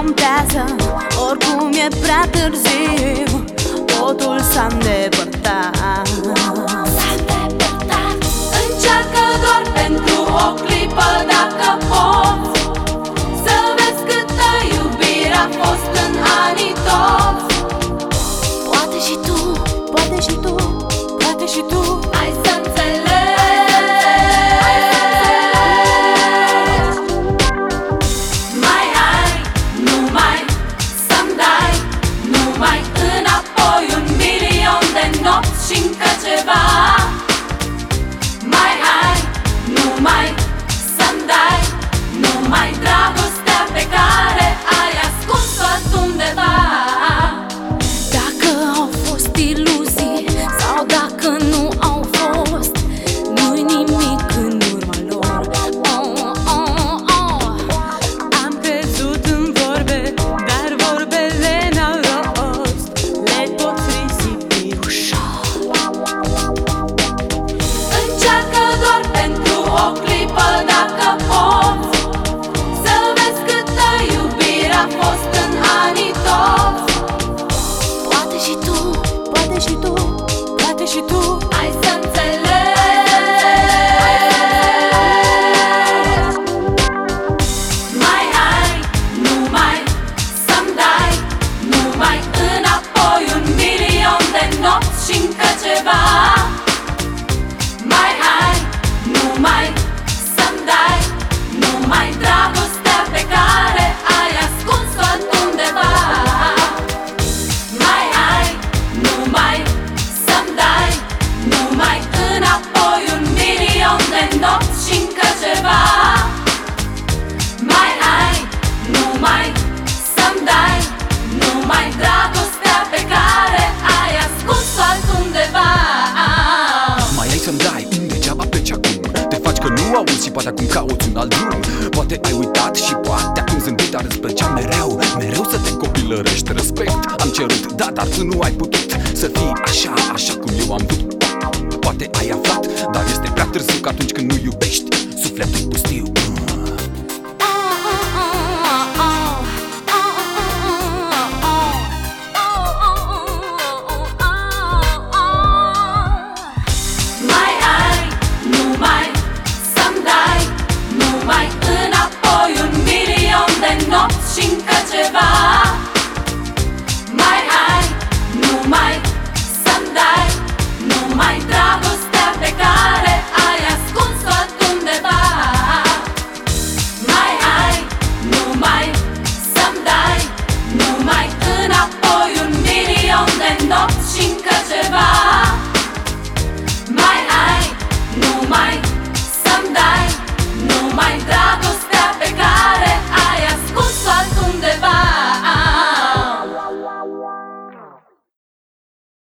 contează, oricum e prea târziu, totul s-a îndepărtat. Încearcă doar pentru o clipă, dacă poți, să vezi câtă iubire a fost în anii toți. Poate și tu, poate și tu, poate și tu Hai să înțelegi. Mai ai, numai să-mi dai, numai înapoi 1.000.000 de nopți și încă ceva. Mai ai, numai să-mi dai, numai dragostea pe care ai ascuns-o altundeva. Dacă au fost iluzii sau dacă nu au fost, nu-i nimic în urma lor. Am crezut în vorbe, dar vorbele n-au rost, le poți risipi ușor. Încearcă doar pentru o clipă, dacă poți, să vezi câtă iubire a fost în anii toți. Poate și tu, poate și tu, poate și tu Hai să înțelegi. Mai ai, numai să-mi dai, numai înapoi 1.000.000 de nopți și încă ceva. Mai ai, numai să-mi dai, numai dragostea pe care ai ascuns-o altundeva. Mai ai, numai să-mi dai, numai înapoi 1.000.000 de nopți și încă ceva. Mai ai, numai să-mi dai, numai dragostea pe care ai ascuns-o altundeva. Mai ai să-mi dai, degeaba pleci acum. Te faci că nu auzi și poate acum cauți un alt drum. Poate ai uitat și poate acum zâmbit, dar îți plăcea mereu, mereu să te copilărești. Respect am cerut, da, dar tu nu ai putut să fii așa, așa cum eu am vrut. Poate ai aflat, dar este prea târziu, că atunci când nu iubești